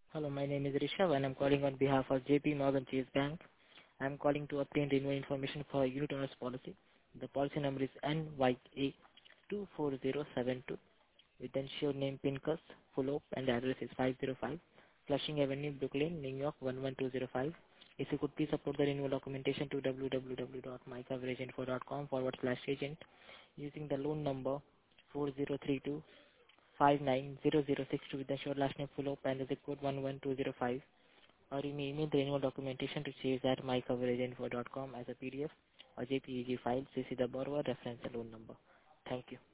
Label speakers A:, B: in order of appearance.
A: Hello, my name is Rishabh and I'm calling on behalf of JP Morgan Chase Bank. I'm calling to obtain renewal information for unit owners policy. The policy number is NYA24072 with insured name Pincus, Fulop, and the address is 505 Flushing Avenue, Brooklyn, New York 11205. If you could please upload the renewal documentation to www.mycoveraginfo.com/agent using the loan number 4032 590062 with the short last name Fulop and the zip code 11205, or you may email the renewal documentation to chase at mycoveraginfo.com as a PDF or JPEG file. CC the borrower, reference the loan number. Thank you.